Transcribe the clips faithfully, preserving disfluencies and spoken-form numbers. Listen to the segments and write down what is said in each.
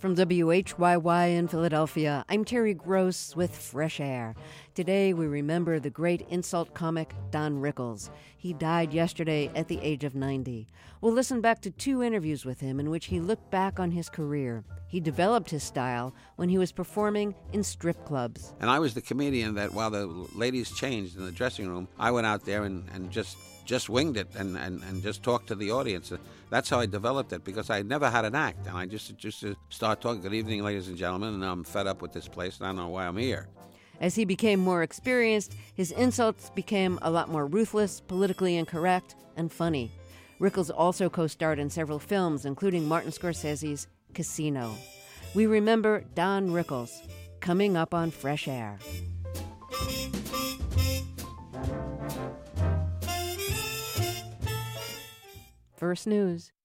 From W H Y Y in Philadelphia, I'm Terry Gross with Fresh Air. Today we remember the great insult comic Don Rickles. He died yesterday at the age of ninety. We'll listen back to two interviews with him in which he looked back on his career. He developed his style when he was performing in strip clubs. And I was the comedian that while the ladies changed in the dressing room, I went out there and, and just just winged it and, and, and just talked to the audience. That's how I developed it, because I never had an act. And I just just to start talking, good evening, ladies and gentlemen, and I'm fed up with this place, and I don't know why I'm here. As he became more experienced, his insults became a lot more ruthless, politically incorrect, and funny. Rickles also co-starred in several films, including Martin Scorsese's Casino. We remember Don Rickles, coming up on Fresh Air. First News.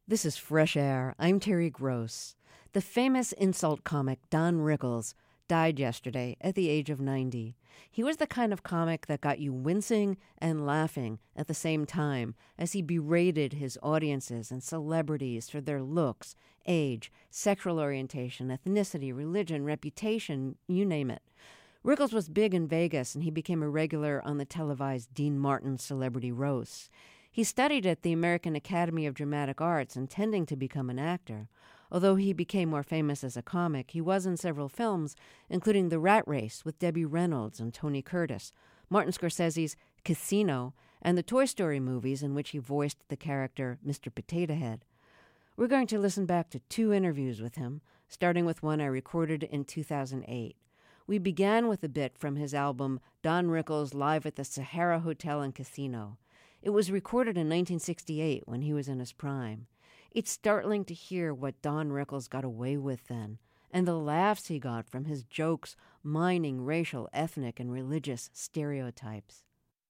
This is Fresh Air. I'm Terry Gross. The famous insult comic Don Rickles died yesterday at the age of ninety. He was the kind of comic that got you wincing and laughing at the same time as he berated his audiences and celebrities for their looks, age, sexual orientation, ethnicity, religion, reputation, you name it. Rickles was big in Vegas, and he became a regular on the televised Dean Martin celebrity roasts. He studied at the American Academy of Dramatic Arts, intending to become an actor. Although he became more famous as a comic, he was in several films, including The Rat Race with Debbie Reynolds and Tony Curtis, Martin Scorsese's Casino, and the Toy Story movies in which he voiced the character Mister Potato Head. We're going to listen back to two interviews with him, starting with one I recorded in two thousand eight. We began with a bit from his album Don Rickles Live at the Sahara Hotel and Casino. It was recorded in nineteen sixty-eight when he was in his prime. It's startling to hear what Don Rickles got away with then, and the laughs he got from his jokes mining racial, ethnic, and religious stereotypes.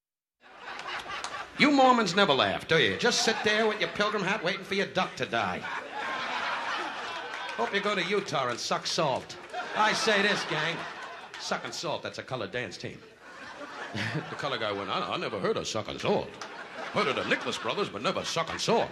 You Mormons never laugh, do you? Just sit there with your pilgrim hat waiting for your duck to die. Hope you go to Utah and suck salt. I say this, gang. Sucking salt, that's a colored dance team. The color guy went, I, I never heard of sucking salt. Heard of the Nicholas brothers, but never sucking salt.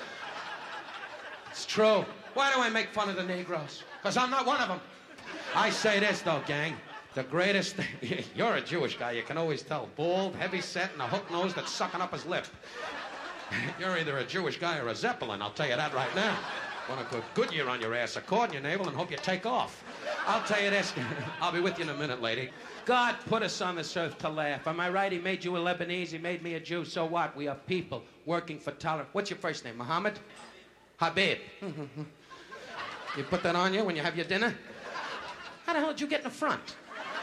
It's true. Why do I make fun of the Negroes? Because I'm not one of them. I say this, though, gang. The greatest thing... You're a Jewish guy. You can always tell. Bald, heavy-set, and a hook nose that's sucking up his lip. You're either a Jewish guy or a Zeppelin, I'll tell you that right now. Want to put Goodyear on your ass, a cord in your navel, and hope you take off. I'll tell you this. I'll be with you in a minute, lady. God put us on this earth to laugh. Am I right? He made you a Lebanese. He made me a Jew. So what? We are people working for tolerance. What's your first name? Muhammad? Habib. You put that on you when you have your dinner? How the hell did you get in the front?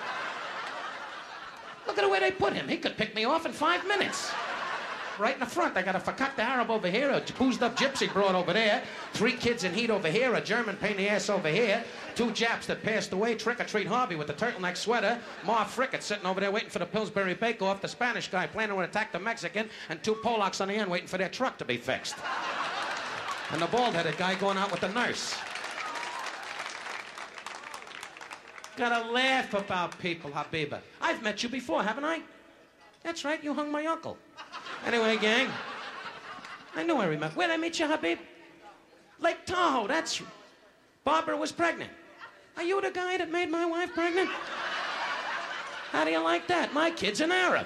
Look at the way they put him. He could pick me off in five minutes. Right in the front. I got a fakakta Arab over here, a boozed up gypsy broad over there, three kids in heat over here, a German pain in the ass over here, two Japs that passed away, trick-or-treat Harvey with the turtleneck sweater, Ma Frickett sitting over there waiting for the Pillsbury bake-off, the Spanish guy planning to attack the Mexican, and two Polacks on the end waiting for their truck to be fixed. And the bald-headed guy going out with the nurse. Gotta laugh about people, Habiba. I've met you before, haven't I? That's right, you hung my uncle. Anyway, gang, I knew I remember. Where'd I meet you, Habib? Lake Tahoe, that's... Barbara was pregnant. Are you the guy that made my wife pregnant? How do you like that? My kid's an Arab.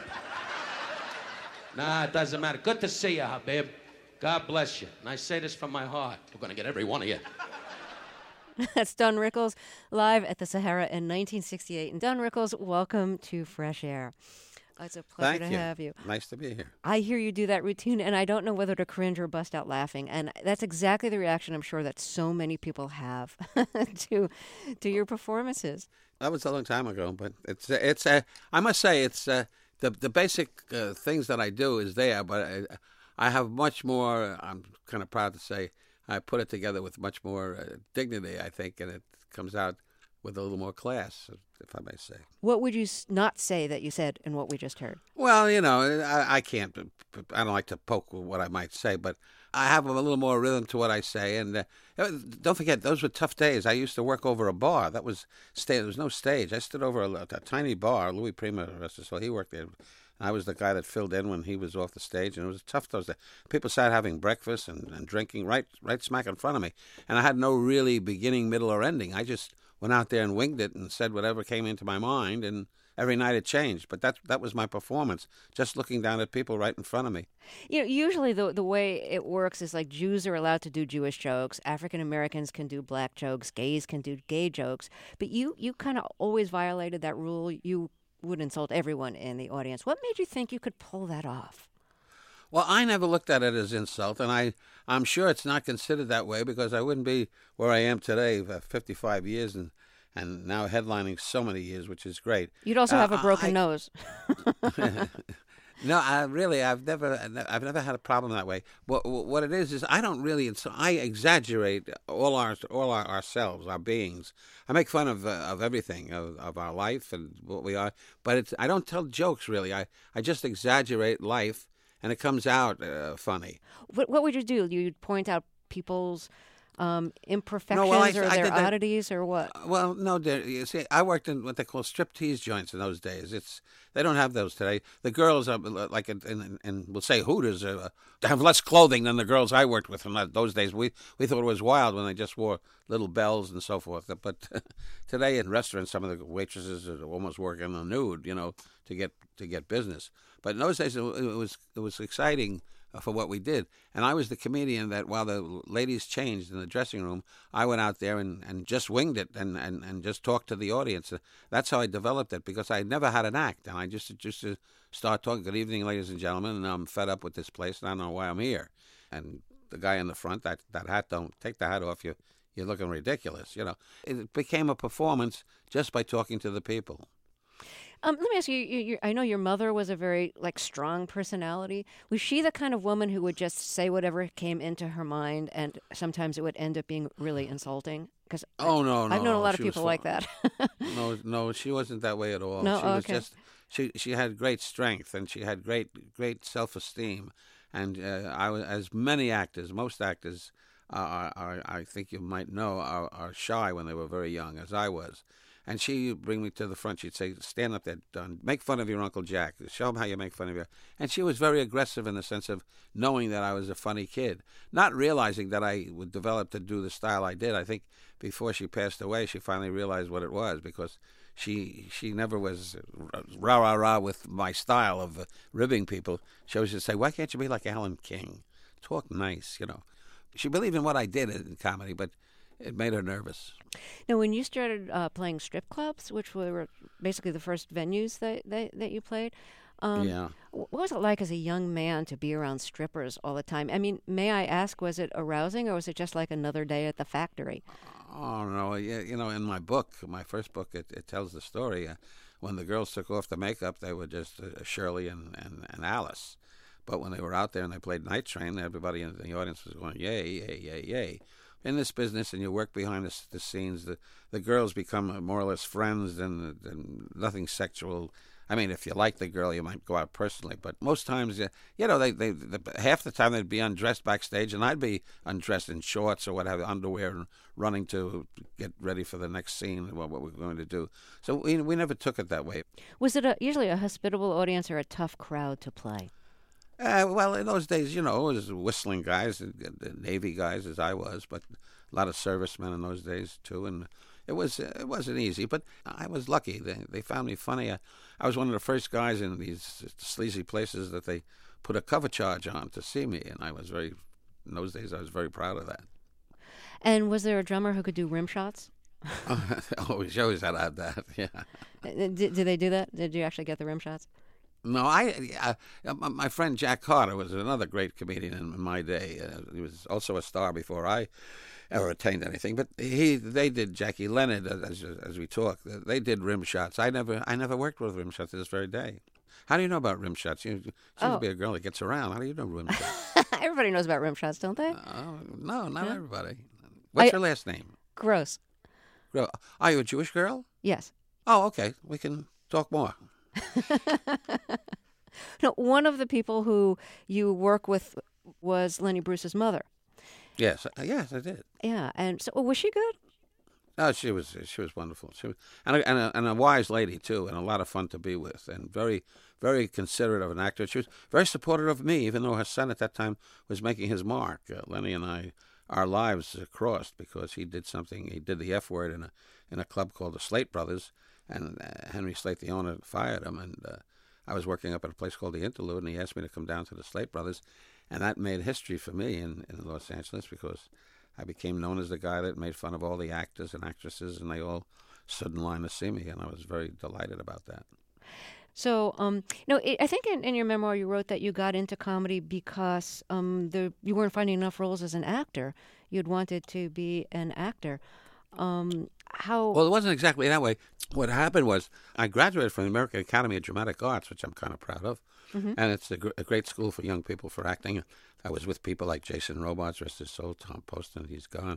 Nah, it doesn't matter. Good to see you, Habib. God bless you. And I say this from my heart. We're going to get every one of you. That's Don Rickles, live at the Sahara in nineteen sixty-eight. And Don Rickles, welcome to Fresh Air. It's a pleasure Thank to you. have you. Nice to be here. I hear you do that routine, and I don't know whether to cringe or bust out laughing. And that's exactly the reaction I'm sure that so many people have to to your performances. That was a long time ago, but it's uh, it's. Uh, I must say, it's uh, the the basic uh, things that I do is there, but I, I have much more. I'm kind of proud to say I put it together with much more uh, dignity, I think, and it comes out with a little more class, if I may say. What would you not say that you said in what we just heard? Well, you know, I, I can't, I don't like to poke what I might say, but I have a little more rhythm to what I say. And uh, don't forget, those were tough days. I used to work over a bar. That was, sta- there was no stage. I stood over a, a tiny bar. Louis Prima, so he worked there. I was the guy that filled in when he was off the stage, and it was tough those days. People started having breakfast and, and drinking right, right smack in front of me. And I had no really beginning, middle, or ending. I just went out there and winged it and said whatever came into my mind, and every night it changed. But that that was my performance, just looking down at people right in front of me. You know, usually the the way it works is like Jews are allowed to do Jewish jokes, African Americans can do black jokes, gays can do gay jokes. But you, you kind of always violated that rule. You would insult everyone in the audience. What made you think you could pull that off? Well, I never looked at it as insult, and I, I'm sure it's not considered that way because I wouldn't be where I am today for fifty-five years and, and now headlining so many years, which is great. You'd also uh, have a broken I, nose. No, I really, I've never, I've never had a problem that way. What, what it is is I don't really, I exaggerate all our, all our ourselves, our beings. I make fun of uh, of everything, of, of our life and what we are, but it's, I don't tell jokes really. I, I just exaggerate life, and it comes out uh, funny. What, what would you do? You'd point out people's um, imperfections No, well, I, or I their did that- oddities or what? Well, no, dear, you see, I worked in what they call striptease joints in those days. It's they don't have those today. The girls are like in, in, in we'll say Hooters uh, have less clothing than the girls I worked with in those days. We we thought it was wild when they just wore little bells and so forth. But today in restaurants, some of the waitresses are almost working on nude, you know, to get to get business. But in those days, it was it was exciting for what we did. And I was the comedian that while the ladies changed in the dressing room, I went out there and, and just winged it and, and, and just talked to the audience. That's how I developed it, because I never had an act. And I just just to start talking, good evening, ladies and gentlemen, and I'm fed up with this place, and I don't know why I'm here. And the guy in the front, that, that hat, don't take the hat off, you, you're looking ridiculous, you know. It became a performance just by talking to the people. Um, let me ask you, you, you. I know your mother was a very like strong personality. Was she the kind of woman who would just say whatever came into her mind, and sometimes it would end up being really insulting? Because oh no, no, I've known a lot she of people was like that. no, no, she wasn't that way at all. No, she was okay. just she she had great strength, and she had great great self esteem. And uh, I was, as many actors, most actors, uh, are, are I think you might know, are, are shy when they were very young, as I was. And she'd bring me to the front. She'd say, stand up there, Don. Make fun of your Uncle Jack. Show him how you make fun of your... And she was very aggressive in the sense of knowing that I was a funny kid, not realizing that I would develop to do the style I did. I think before she passed away, she finally realized what it was, because she she never was rah-rah-rah with my style of uh, ribbing people. She always just say, why can't you be like Alan King? Talk nice, you know. She believed in what I did in comedy, but it made her nervous. Now, when you started uh, playing strip clubs, which were basically the first venues that that, that you played, um, yeah. what was it like as a young man to be around strippers all the time? I mean, may I ask, was it arousing, or was it just like another day at the factory? Oh, no. Yeah, you know, in my book, my first book, it, it tells the story. Uh, when the girls took off the makeup, they were just uh, Shirley and, and, and Alice. But when they were out there and they played Night Train, everybody in the audience was going, yay, yay, yay, yay. In this business, and you work behind the, the scenes, the, the girls become more or less friends and, and nothing sexual. I mean, if you like the girl, you might go out personally. But most times, you, you know, they, they, the, half the time they'd be undressed backstage, and I'd be undressed in shorts or whatever, underwear, and running to get ready for the next scene, what, what we're going to do. So we, we never took it that way. Was it a, usually a hospitable audience or a tough crowd to play? Uh, well, in those days, you know, it was whistling guys, the Navy guys, as I was, but a lot of servicemen in those days too, and it was it wasn't easy. But I was lucky; they they found me funny. I, I was one of the first guys in these sleazy places that they put a cover charge on to see me, and I was very, in those days, I was very proud of that. And was there a drummer who could do rim shots? always, always had to have that. Yeah. Did, did they do that? Did you actually get the rim shots? No, I, uh, my friend Jack Carter was another great comedian in my day. Uh, he was also a star before I ever attained anything. But he, they did Jackie Leonard, as as we talk. They did rim shots. I never, I never worked with rim shots to this very day. How do you know about rim shots? You seem oh. to be a girl that gets around. How do you know rim shots? Everybody knows about rim shots, don't they? Uh, no, not yeah. everybody. What's I, your last name? Gross. Are you a Jewish girl? Yes. Oh, okay. We can talk more. No, one of the people who you work with was Lenny Bruce's mother. Yes, yes, I did. Yeah, and so was she good? Oh, she was she was wonderful. She was, and a, and, a, and a wise lady too, and a lot of fun to be with, and very very considerate of an actor. She was very supportive of me, even though her son at that time was making his mark. Uh, Lenny and I, our lives crossed because he did something. He did the F word in a in a club called the Slate Brothers. And uh, Henry Slate, the owner, fired him, and uh, I was working up at a place called the Interlude, and he asked me to come down to the Slate Brothers, and that made history for me in, in Los Angeles because I became known as the guy that made fun of all the actors and actresses, and they all stood in line to see me, and I was very delighted about that. So, um, you know, it, I think in, in your memoir you wrote that you got into comedy because um, the, you weren't finding enough roles as an actor. You'd wanted to be an actor. Um, how? Well, it wasn't exactly that way. What happened was I graduated from the American Academy of Dramatic Arts, which I'm kind of proud of, mm-hmm. and it's a, gr- a great school for young people for acting. I was with people like Jason Robards, rest his soul, Tom Poston, he's gone,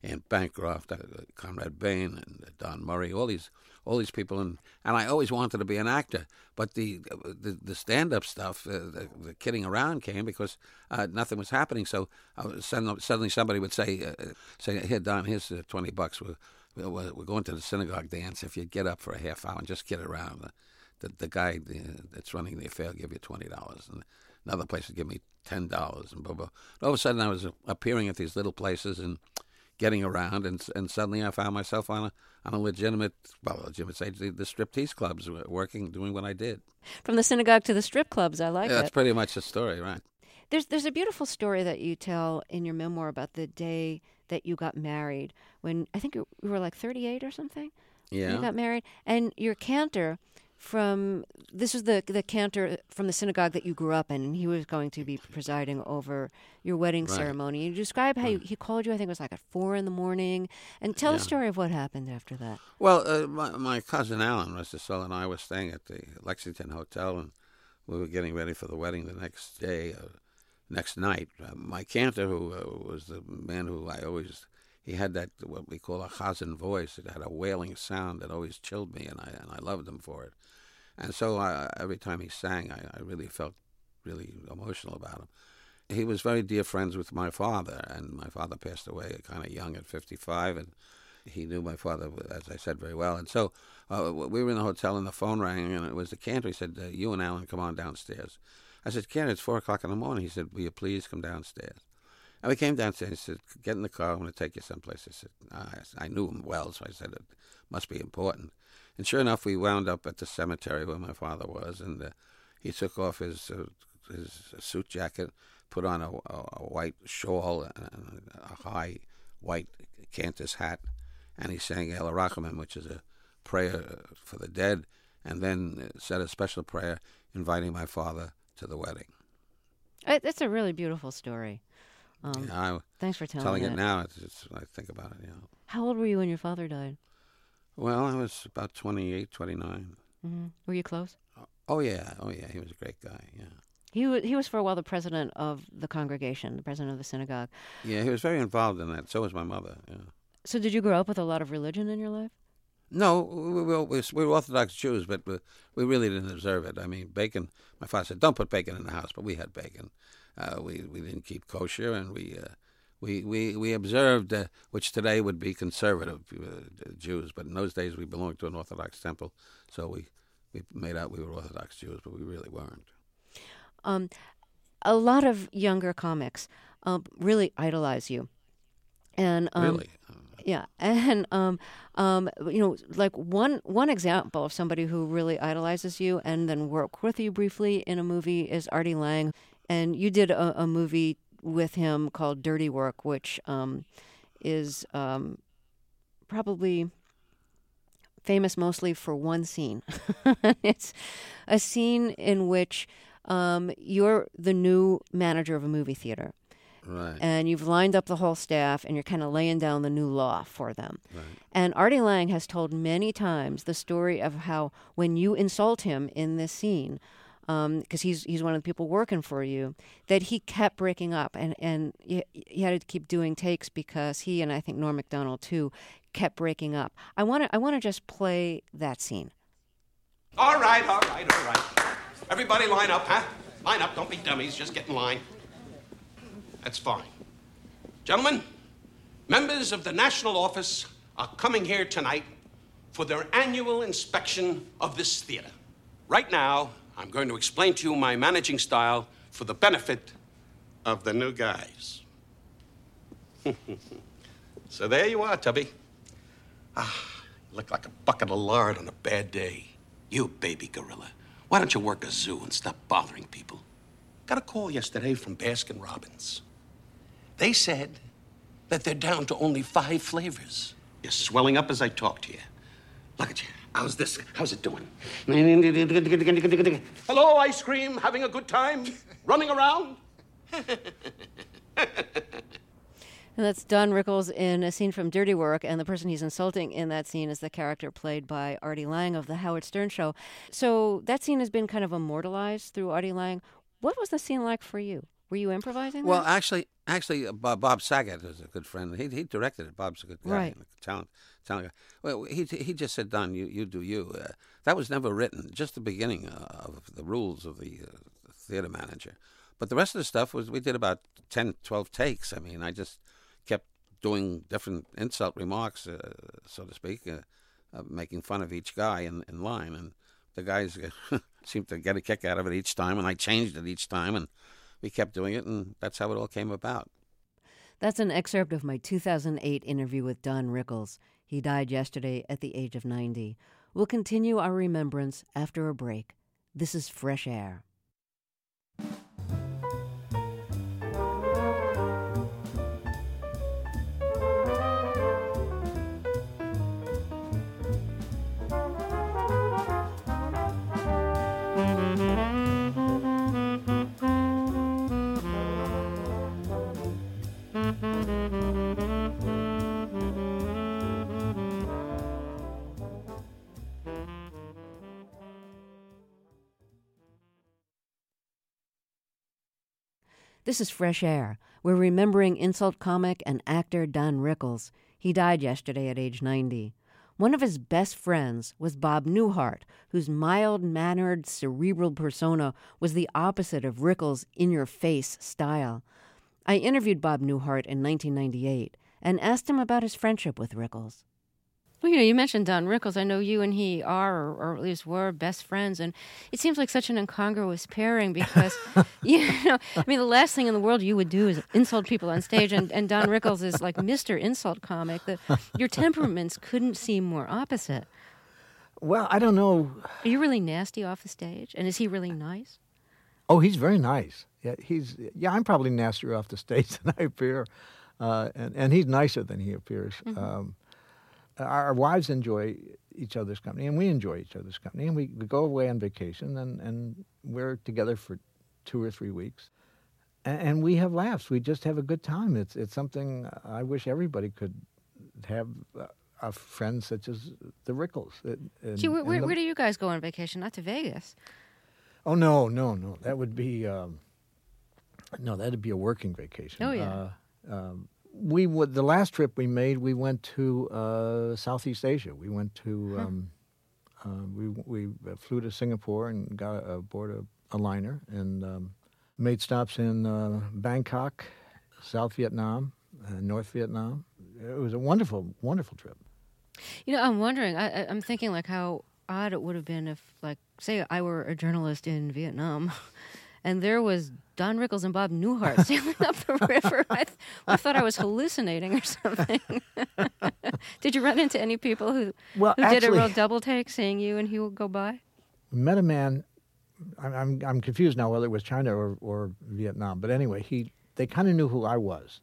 Anne Bancroft, uh, Conrad Bain, and uh, Don Murray, all these all these people, and, and I always wanted to be an actor. But the the, the stand-up stuff, uh, the, the kidding around came because uh, nothing was happening. So uh, suddenly, suddenly somebody would say, uh, say, here, Don, here's uh, twenty bucks. We're, we're, we're going to the synagogue dance. If you get up for a half hour and just kid around, the, the, the guy the, that's running the affair will give you twenty dollars. And another place would give me ten dollars. And blah, blah. All of a sudden, I was appearing at these little places and getting around, and and suddenly I found myself on a on a legitimate, well, legitimate stage, the, the striptease clubs, working, doing what I did. From the synagogue to the strip clubs, I like yeah, it. That's pretty much the story, right? There's there's a beautiful story that you tell in your memoir about the day that you got married, when I think you were like thirty-eight or something. Yeah. You got married, and your cantor from, this was the the cantor from the synagogue that you grew up in, and he was going to be presiding over your wedding Right. ceremony. You describe how Right. you, he called you, I think it was like at four in the morning, and tell Yeah. the story of what happened after that. Well, uh, my, my cousin Alan, Mister Soul, and I were staying at the Lexington Hotel, and we were getting ready for the wedding the next day, uh, next night. Uh, my cantor, who uh, was the man who I always, he had that, what we call a chazan voice. It had a wailing sound that always chilled me, and I and I loved him for it. And so I, every time he sang, I, I really felt really emotional about him. He was very dear friends with my father, and my father passed away kind of young at fifty-five, and he knew my father, as I said, very well. And so uh, we were in the hotel, and the phone rang, and it was the cantor. He said, uh, you and Alan, come on downstairs. I said, cantor, it's four o'clock in the morning. He said, will you please come downstairs? And we came downstairs. He said, get in the car. I'm going to take you someplace. I said, I, I knew him well, so I said, it must be important. And sure enough, we wound up at the cemetery where my father was, and uh, he took off his uh, his suit jacket, put on a, a, a white shawl and a high white cantor's hat, and he sang El Rachamim, which is a prayer for the dead, and then said a special prayer inviting my father to the wedding. Uh, That's a really beautiful story. Um, Yeah, I, thanks for telling, telling it. it now, it's, it's, I think about it, yeah. How old were you when your father died? Well, I was about twenty-eight, twenty-nine. Mm-hmm. Were you close? Oh, yeah, oh, yeah, he was a great guy, yeah. He was, he was for a while the president of the congregation, the president of the synagogue. Yeah, he was very involved in that. So was my mother, yeah. So did you grow up with a lot of religion in your life? No, we were, we were Orthodox Jews, but we, we really didn't observe it. I mean, bacon, my father said, don't put bacon in the house, but we had bacon. Uh, we, we didn't keep kosher, and we uh, we, we, we observed, uh, which today would be conservative uh, Jews, but in those days we belonged to an Orthodox temple, so we, we made out we were Orthodox Jews, but we really weren't. Um, a lot of younger comics um, really idolize you. And um, Really? Yeah, and um, um, you know, like one one example of somebody who really idolizes you and then worked with you briefly in a movie is Artie Lang, and you did a, a movie with him called Dirty Work, which um, is um, probably famous mostly for one scene. It's a scene in which um, you're the new manager of a movie theater. Right. And you've lined up the whole staff, and you're kind of laying down the new law for them. Right. And Artie Lang has told many times the story of how when you insult him in this scene, because um, he's he's one of the people working for you, that he kept breaking up, and and he, he had to keep doing takes because he and I think Norm Macdonald too kept breaking up. I want to I want to just play that scene. All right, all right, all right. Everybody line up, huh? Line up, don't be dummies, just get in line. That's fine. Gentlemen, members of the National Office are coming here tonight for their annual inspection of this theater. Right now, I'm going to explain to you my managing style for the benefit of the new guys. So there you are, Tubby. Ah, you look like a bucket of lard on a bad day. You baby gorilla. Why don't you work a zoo and stop bothering people? Got a call yesterday from Baskin Robbins. They said that they're down to only five flavors. You're swelling up as I talk to you. Look at you. How's this? How's it doing? Hello, ice cream. Having a good time? Running around? And that's Don Rickles in a scene from Dirty Work, and the person he's insulting in that scene is the character played by Artie Lang of The Howard Stern Show. So that scene has been kind of immortalized through Artie Lang. What was the scene like for you? Were you improvising Well, that? actually, Actually, uh, Bob, Bob Saget is a good friend. He he directed it. Bob's a good guy, Right. and a talent, talent guy. Well, he he just said, "Don, you you do you." Uh, that was never written. Just the beginning uh, of the rules of the uh, theater manager. But the rest of the stuff was we did about ten, twelve takes. I mean, I just kept doing different insult remarks, uh, so to speak, uh, uh, making fun of each guy in, in line, and the guys seemed to get a kick out of it each time, and I changed it each time, and we kept doing it, and that's how it all came about. That's an excerpt of my two thousand eight interview with Don Rickles. He died yesterday at the age of ninety. We'll continue our remembrance after a break. This is Fresh Air. This is Fresh Air. We're remembering insult comic and actor Don Rickles. He died yesterday at age ninety. One of his best friends was Bob Newhart, whose mild-mannered, cerebral persona was the opposite of Rickles' in-your-face style. I interviewed Bob Newhart in nineteen ninety-eight and asked him about his friendship with Rickles. Well, you know, you mentioned Don Rickles. I know you and he are, or, or at least were, best friends, and it seems like such an incongruous pairing because, you know, I mean, the last thing in the world you would do is insult people on stage, and, and Don Rickles is like Mister Insult Comic. The, your temperaments couldn't seem more opposite. Well, I don't know. Are you really nasty off the stage, and is he really nice? Oh, he's very nice. Yeah, he's yeah. I'm probably nastier off the stage than I appear, uh, and and he's nicer than he appears. Mm-hmm. Um, Our wives enjoy each other's company, and we enjoy each other's company. And we, we go away on vacation, and, and we're together for two or three weeks. And, and we have laughs. We just have a good time. It's it's something I wish everybody could have uh, a friend such as the Rickles. And, Gee, where, where, the, where do you guys go on vacation? Not to Vegas. Oh, no, no, no. That would be, um, no, that would be a working vacation. Oh, yeah. Uh, um, We would, the last trip we made, we went to uh, Southeast Asia. We went to, um, uh, we we flew to Singapore and got aboard a, a liner and um, made stops in uh, Bangkok, South Vietnam, and North Vietnam. It was a wonderful, wonderful trip. You know, I'm wondering, I, I'm thinking like how odd it would have been if, like, say I were a journalist in Vietnam and there was Don Rickles and Bob Newhart sailing up the river. I, th- I thought I was hallucinating or something. Did you run into any people who, well, who actually, did a real double take, seeing you and he would go by? We met a man. I'm I'm, I'm confused now whether it was China or, or Vietnam, but anyway, he they kind of knew who I was,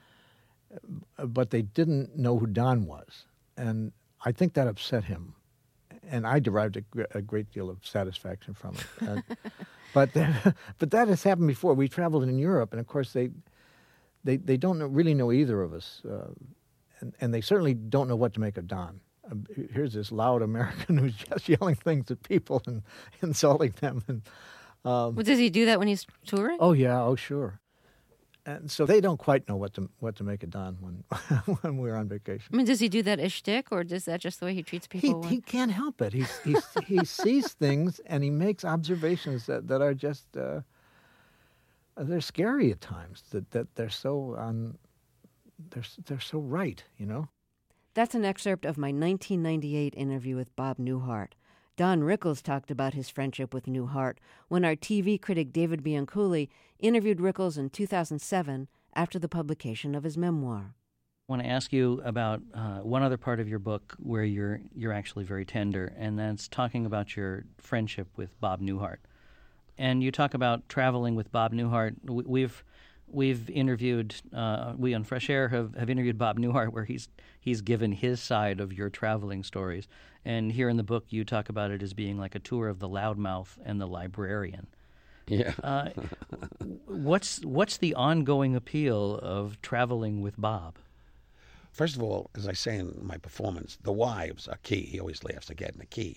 but they didn't know who Don was, and I think that upset him, and I derived a, a great deal of satisfaction from it. And, But but that has happened before. We traveled in Europe, and of course they they they don't know, really know either of us, uh, and and they certainly don't know what to make of Don. Uh, here's this loud American who's just yelling things at people and insulting them. And um, well, does he do that when he's touring? oh yeah, oh sure. And so they don't quite know what to what to make of Don when when we're on vacation. I mean, does he do that as shtick, or is that just the way he treats people? He when... he can't help it. He he he sees things and he makes observations that, that are just uh, they're scary at times. That that they're so um, they're they're so right, you know. That's an excerpt of my nineteen ninety-eight interview with Bob Newhart. Don Rickles talked about his friendship with Newhart when our T V critic David Bianculli interviewed Rickles in two thousand seven after the publication of his memoir. I want to ask you about uh, one other part of your book where you're you're actually very tender, and that's talking about your friendship with Bob Newhart. And you talk about traveling with Bob Newhart. We've we've interviewed uh, we on Fresh Air have, have interviewed Bob Newhart, where he's he's given his side of your traveling stories. And here in the book, you talk about it as being like a tour of the loudmouth and the librarian. Yeah. uh, what's what's the ongoing appeal of traveling with Bob? First of all, as I say in my performance, the wives are key. He always laughs again, the key.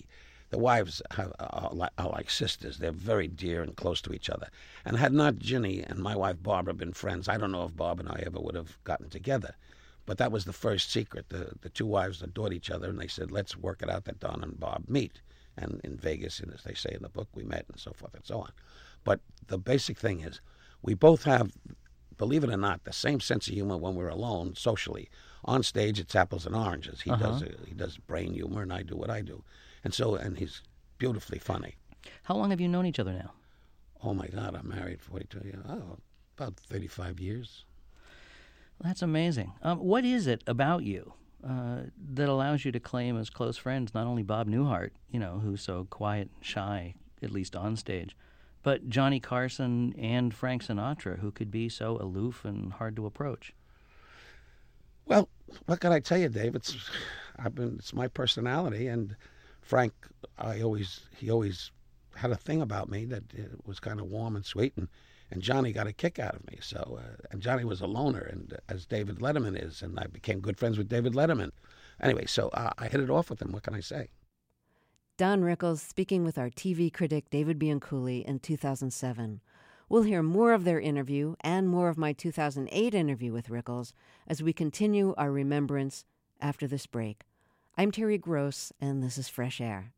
the wives have, are, like, are like sisters. They're very dear and close to each other. And had not Ginny and my wife Barbara been friends, I don't know if Bob and I ever would have gotten together. But that was the first secret. The the two wives adored each other, and they said, let's work it out that Don and Bob meet. And in Vegas, and as they say in the book, we met, and so forth and so on. But the basic thing is, we both have, believe it or not, the same sense of humor when we're alone socially. On stage, it's apples and oranges. He Uh-huh. does he does brain humor, and I do what I do. And so, and he's beautifully funny. How long have you known each other now? Oh my God, I'm married forty-two years. Oh, about thirty-five years. That's amazing. Um, what is it about you uh, that allows you to claim as close friends not only Bob Newhart, you know, who's so quiet and shy, at least on stage, but Johnny Carson and Frank Sinatra, who could be so aloof and hard to approach? Well, what can I tell you, Dave? It's I've been it's my personality, and Frank, I always he always had a thing about me that uh, was kind of warm and sweet, and, and Johnny got a kick out of me. So, uh, and Johnny was a loner, and uh, as David Letterman is, and I became good friends with David Letterman. Anyway, so uh, I hit it off with him. What can I say? Don Rickles speaking with our T V critic David Bianculli in two thousand seven. We'll hear more of their interview and more of my two thousand eight interview with Rickles as we continue our remembrance after this break. I'm Terry Gross, and this is Fresh Air.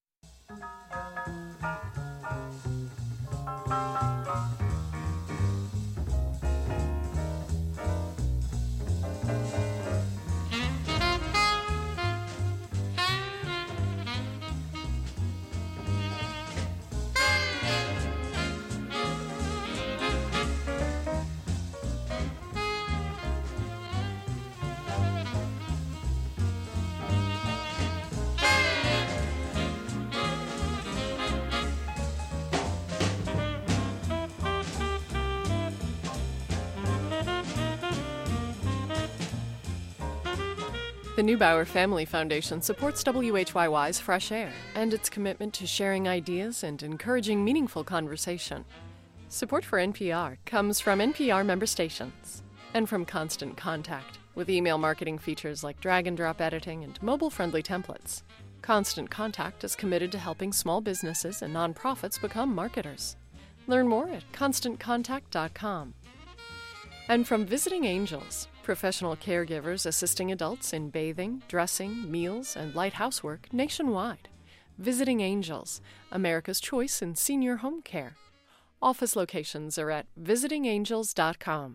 The Neubauer Family Foundation supports W H Y Y's Fresh Air and its commitment to sharing ideas and encouraging meaningful conversation. Support for N P R comes from N P R member stations and from Constant Contact, with email marketing features like drag-and-drop editing and mobile-friendly templates. Constant Contact is committed to helping small businesses and nonprofits become marketers. Learn more at constant contact dot com. And from Visiting Angels, professional caregivers assisting adults in bathing, dressing, meals, and light housework nationwide. Visiting Angels, America's choice in senior home care. Office locations are at visiting angels dot com.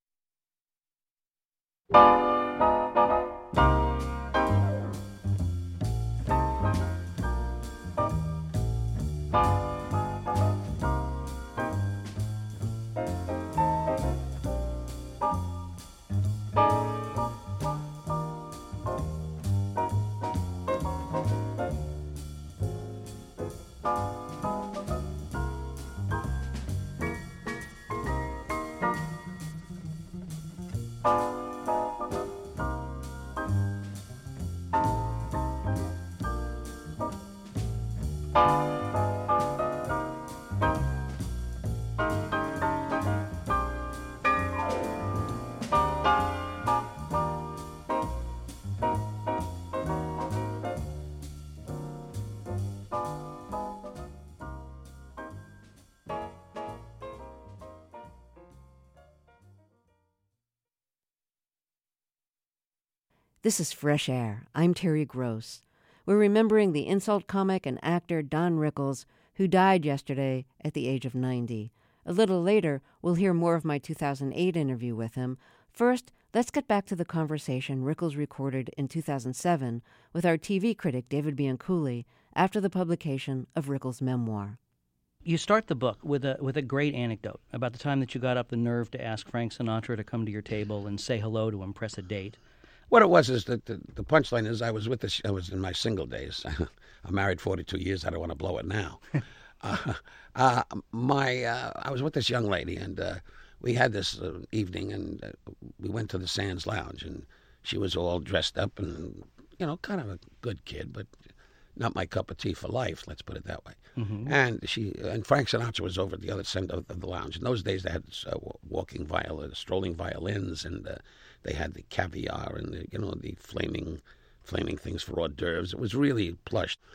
This is Fresh Air. I'm Terry Gross. We're remembering the insult comic and actor Don Rickles, who died yesterday at the age of ninety. A little later, we'll hear more of my two thousand eight interview with him. First, let's get back to the conversation Rickles recorded in two thousand seven with our T V critic David Bianculli after the publication of Rickles' memoir. You start the book with a with a great anecdote about the time that you got up the nerve to ask Frank Sinatra to come to your table and say hello to impress a date. What it was is that the, the punchline is I was with this. I was in my single days. I'm married forty-two years. I don't want to blow it now. uh, uh, my uh, I was with this young lady, and uh, we had this uh, evening, and uh, we went to the Sands Lounge, and she was all dressed up, and you know, kind of a good kid, but not my cup of tea for life. Let's put it that way. Mm-hmm. And she and Frank Sinatra was over at the other end of, of the lounge. In those days, they had uh, walking violin, strolling violins, and uh, they had the caviar and the, you know, the flaming, flaming things for hors d'oeuvres. It was really plush.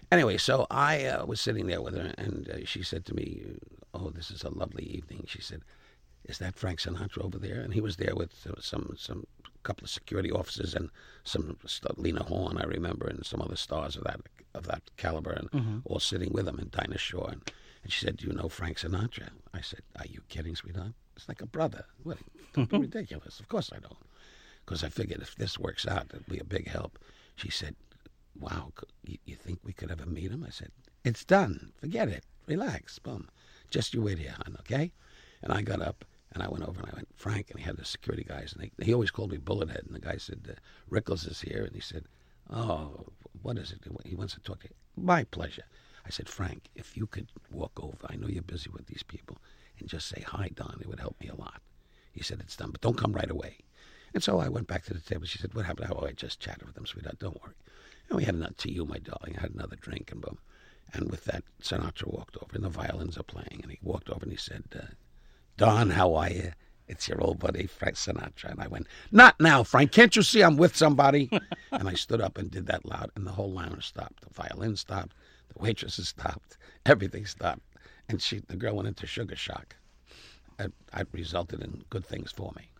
Anyway, so I uh, was sitting there with her, and uh, she said to me, "Oh, this is a lovely evening." She said, "Is that Frank Sinatra over there?" And he was there with uh, some some couple of security officers and some Lena Horne, I remember, and some other stars of that of that caliber, and mm-hmm. all sitting with him, and Dinah Shore. And, and she said, "Do you know Frank Sinatra?" I said, "Are you kidding, sweetheart? It's like a brother. What? Don't be ridiculous. Of course I don't." Because I figured if this works out, it'd be a big help. She said, "Wow, you, you think we could ever meet him?" I said, "It's done. Forget it. Relax. Boom. Just you wait here, hon, okay?" And I got up, and I went over, and I went, "Frank," and he had the security guys, and they, he always called me Bullethead, and the guy said, uh, "Rickles is here," and he said, "Oh, what is it? He wants to talk to you." "My pleasure." I said, "Frank, if you could walk over, I know you're busy with these people, and just say, 'Hi, Don,' it would help me a lot." He said, "It's done, but don't come right away." And so I went back to the table. She said, "What happened?" "Oh, I just chatted with them, sweetheart. Don't worry." And we had another to you, my darling. I had another drink, and boom. And with that, Sinatra walked over, and the violins are playing. And he walked over, and he said, uh, "Don, how are you? It's your old buddy, Frank Sinatra." And I went, "Not now, Frank. Can't you see I'm with somebody?" And I stood up and did that loud, and the whole lounge stopped. The violin stopped. The waitresses stopped. Everything stopped. And she, the girl went into sugar shock. It, it resulted in good things for me.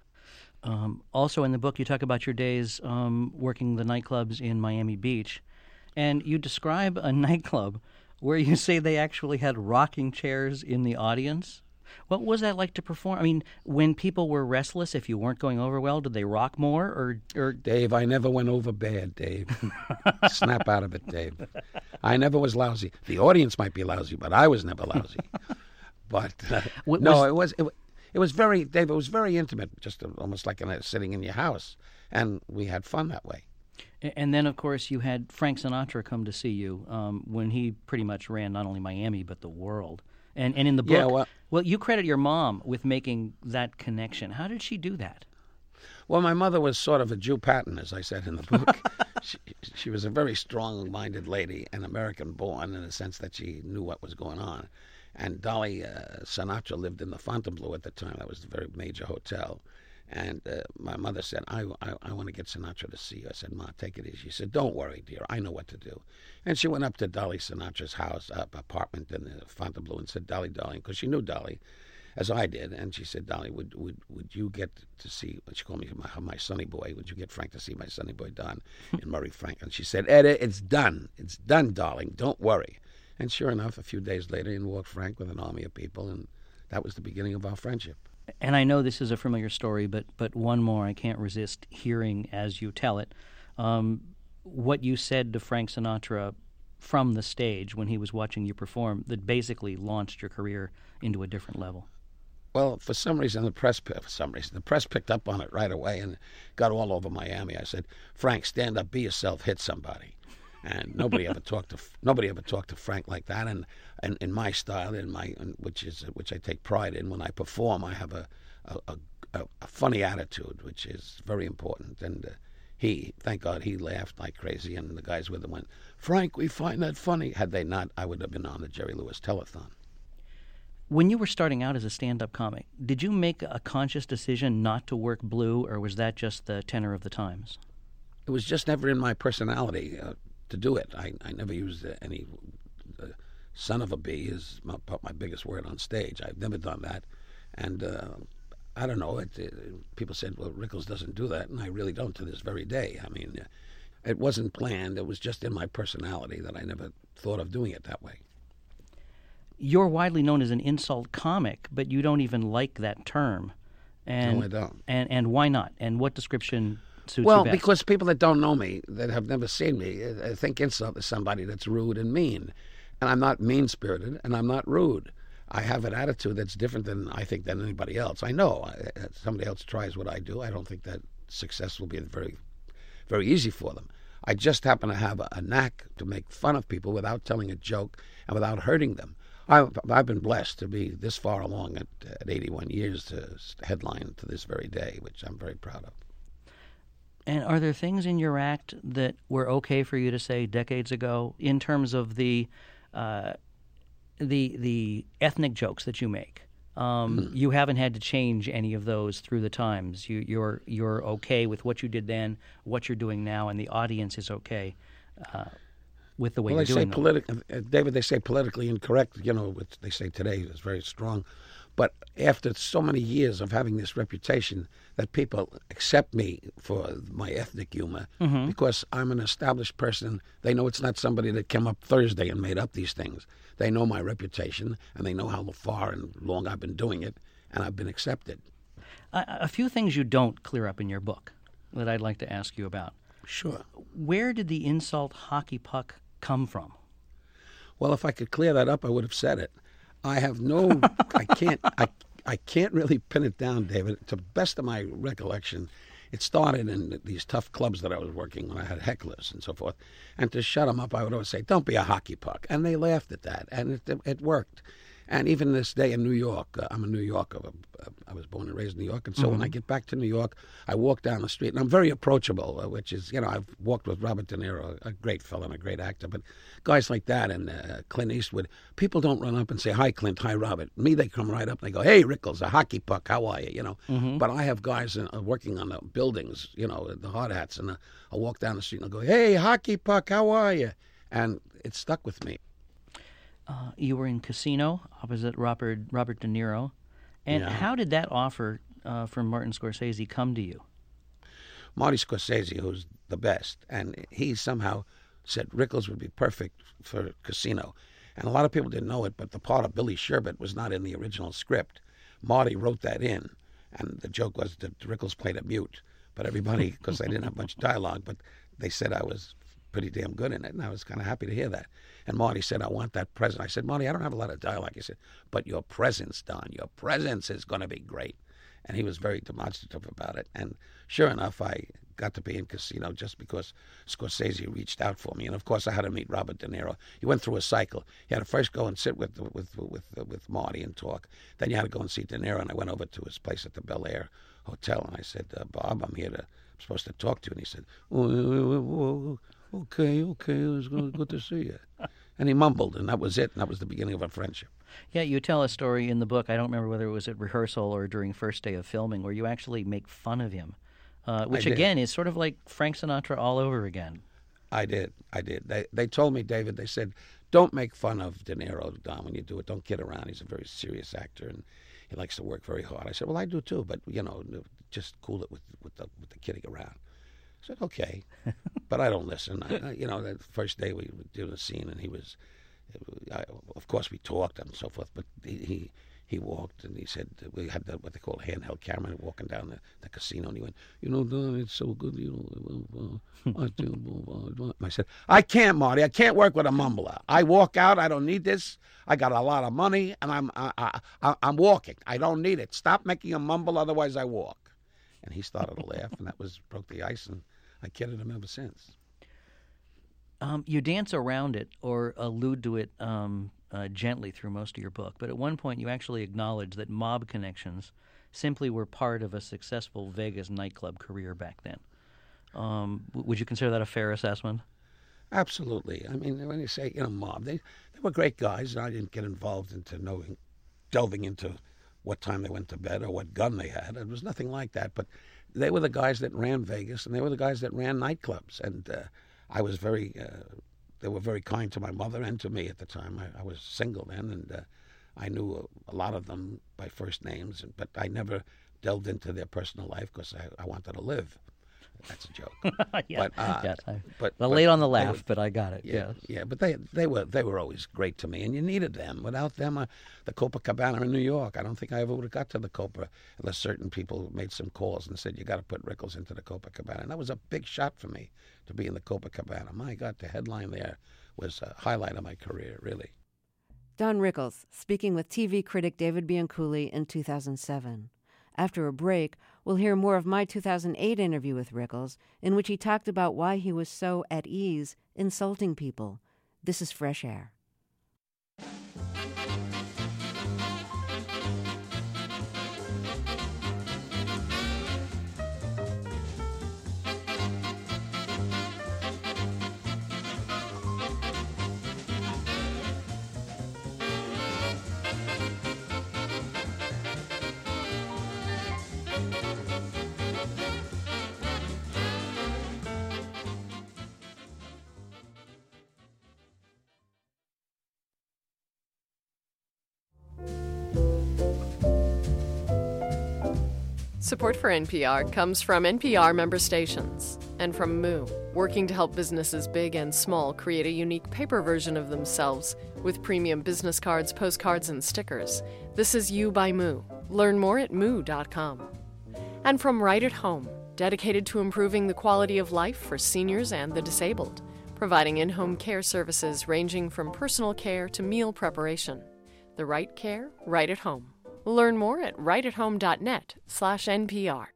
Um, also in the book, you talk about your days um, working the nightclubs in Miami Beach, and you describe a nightclub where you say they actually had rocking chairs in the audience. What was that like to perform? I mean, when people were restless, if you weren't going over well, did they rock more? Or, or... Dave, I never went over bad, Dave. Snap out of it, Dave. I never was lousy. The audience might be lousy, but I was never lousy. But uh, was... no, it was... It, It was very, Dave, it was very intimate, just almost like in a, sitting in your house. And we had fun that way. And then, of course, you had Frank Sinatra come to see you um, when he pretty much ran not only Miami, but the world. And and in the book, yeah, well, well, you credit your mom with making that connection. How did she do that? Well, my mother was sort of a Jew pattern, as I said in the book. she, she was a very strong-minded lady, and American-born in the sense that she knew what was going on. And Dolly uh, Sinatra lived in the Fontainebleau at the time. That was a very major hotel. And uh, my mother said, I, I, I want to get Sinatra to see you. I said, "Ma, take it easy." She said, "Don't worry, dear. I know what to do." And she went up to Dolly Sinatra's house, up apartment in the Fontainebleau, and said, "Dolly, darling," because she knew Dolly, as I did. And she said, "Dolly, would would, would you get to see," she called me my, my sonny boy, "would you get Frank to see my sonny boy, Don, in Murray Frank?" And she said, "Edda, it's done. It's done, darling. Don't worry." And sure enough, a few days later, in walked Frank with an army of people, and that was the beginning of our friendship. And I know this is a familiar story, but but one more I can't resist hearing as you tell it. Um, what you said to Frank Sinatra from the stage when he was watching you perform that basically launched your career into a different level. Well, for some reason, the press, for some reason, the press picked up on it right away and got all over Miami. I said, "Frank, stand up, be yourself, hit somebody." And nobody ever talked to nobody ever talked to Frank like that. And, and in my style, in my which is which I take pride in, when I perform, I have a a, a, a funny attitude, which is very important. And uh, he, thank God, he laughed like crazy, and the guys with him went, "Frank, we find that funny." Had they not, I would have been on the Jerry Lewis telethon. When you were starting out as a stand-up comic, did you make a conscious decision not to work blue, or was that just the tenor of the times? It was just never in my personality. Uh, to do it. I, I never used any uh, son of a bee is my, my biggest word on stage. I've never done that. And uh, I don't know, it, it, people said, "Well, Rickles doesn't do that," and I really don't to this very day. I mean, it wasn't planned. It was just in my personality that I never thought of doing it that way. You're widely known as an insult comic, but you don't even like that term. And, no, I don't. And, and why not? And what description suits well, you best? Because people that don't know me, that have never seen me, I think insult is somebody that's rude and mean. And I'm not mean-spirited, and I'm not rude. I have an attitude that's different than I think than anybody else. I know I, somebody else tries what I do. I don't think that success will be very, very easy for them. I just happen to have a, a knack to make fun of people without telling a joke and without hurting them. I've, I've been blessed to be this far along at, at eighty-one years to headline to this very day, which I'm very proud of. And are there things in your act that were okay for you to say decades ago in terms of the uh, the the ethnic jokes that you make? Um, mm. You haven't had to change any of those through the times. You, you're you're okay with what you did then, what you're doing now, and the audience is okay. Uh, with the way well, you're they say doing them. politi- uh, David, they say politically incorrect, you know, which they say today is very strong. But after so many years of having this reputation that people accept me for my ethnic humor, Mm-hmm. because I'm an established person, they know it's not somebody that came up Thursday and made up these things. They know my reputation, and they know how far and long I've been doing it, and I've been accepted. A, a few things you don't clear up in your book that I'd like to ask you about. Sure. Where did the insult hockey puck come from? Well, if I could clear that up, I would have said it. I have no, I can't, I, I can't really pin it down, David. To the best of my recollection, it started in these tough clubs that I was working when I had hecklers and so forth. And to shut them up, I would always say, "Don't be a hockey puck." And they laughed at that, and it, it, it worked. And even this day in New York, uh, I'm a New Yorker. Uh, I was born and raised in New York. And so mm-hmm. when I get back to New York, I walk down the street, and I'm very approachable, uh, which is, you know, I've walked with Robert De Niro, a great fellow and a great actor. But guys like that and uh, Clint Eastwood, people don't run up and say, "Hi, Clint. Hi, Robert." Me, they come right up and they go, "Hey, Rickles, a hockey puck. How are you?" You know. Mm-hmm. But I have guys in, uh, working on the buildings, you know, the hard hats, and uh, I'll walk down the street and I'll go, "Hey, hockey puck. How are you?" And it stuck with me. Uh, you were in Casino opposite Robert Robert De Niro. And Yeah. how did that offer uh, from Martin Scorsese come to you? Marty Scorsese, who's the best, and he somehow said Rickles would be perfect for Casino. And a lot of people didn't know it, but the part of Billy Sherbet was not in the original script. Marty wrote that in, and the joke was that Rickles played a mute. But everybody, because I didn't have much dialogue, but they said I was pretty damn good in it, and I was kind of happy to hear that. And Marty said, "I want that presence." I said, "Marty, I don't have a lot of dialogue." He said, "But your presence, Don, your presence is going to be great." And he was very demonstrative about it. And sure enough, I got to be in Casino just because Scorsese reached out for me. And of course, I had to meet Robert De Niro. He went through a cycle. You had to first go and sit with with with with Marty and talk. Then you had to go and see De Niro. And I went over to his place at the Bel Air Hotel, and I said, uh, "Bob, I'm here to, I'm supposed to talk to you." And he said, "Oh, oh, oh, oh, okay, okay, it was good, good to see you." And he mumbled, and that was it. And that was the beginning of a friendship. Yeah, you tell a story in the book, I don't remember whether it was at rehearsal or during first day of filming, where you actually make fun of him, uh, which did. again is sort of like Frank Sinatra all over again. I did, I did. They they told me, David, they said, "Don't make fun of De Niro, Don, when you do it. Don't kid around. He's a very serious actor, and he likes to work very hard." I said, "Well, I do too, but, you know, just cool it with, with, the, with the kidding around." I said, "Okay," but I don't listen. I, you know, the first day we did a scene, and he was, I, of course, we talked and so forth. But he, he he walked, and he said we had the, what they call a handheld camera, walking down the, the casino, and he went, "You know, Don, it's so good. You know, uh, I do." I said, "I can't, Marty. I can't work with a mumbler. I walk out. I don't need this. I got a lot of money, and I'm I, I, I'm walking. I don't need it. Stop making a mumble, otherwise I walk." And he started to laugh, and that was broke the ice, and I kidded him ever since. Um, you dance around it or allude to it um, uh, gently through most of your book, but at one point you actually acknowledge that mob connections simply were part of a successful Vegas nightclub career back then. Um, w- would you consider that a fair assessment? Absolutely. I mean, when you say, you know, mob, they, they were great guys, and I didn't get involved into knowing, delving into what time they went to bed or what gun they had. It was nothing like that, but they were the guys that ran Vegas, and they were the guys that ran nightclubs, and uh, I was very, uh, they were very kind to my mother and to me at the time. I, I was single then, and uh, I knew a, a lot of them by first names, but I never delved into their personal life because I, I wanted to live. That's a joke. yeah, but, uh, yes, I, but, well, but late on the they laugh, were- but I got it. Yeah, yes. yeah, but they they were they were always great to me, and you needed them. Without them, uh, the Copacabana in New York, I don't think I ever would have got to the Copa unless certain people made some calls and said, "You got to put Rickles into the Copacabana," and that was a big shot for me to be in the Copacabana. My God, the headline there was a highlight of my career, really. Don Rickles, speaking with T V critic David Bianculli in two thousand seven. After a break, we'll hear more of my two thousand eight interview with Rickles, in which he talked about why he was so at ease insulting people. This is Fresh Air. Support for N P R comes from N P R member stations and from Moo, working to help businesses big and small create a unique paper version of themselves with premium business cards, postcards, and stickers. This is You by Moo. Learn more at moo dot com. And from Right at Home, dedicated to improving the quality of life for seniors and the disabled, providing in-home care services ranging from personal care to meal preparation. The right care, right at home. Learn more at right at home dot net slash N P R.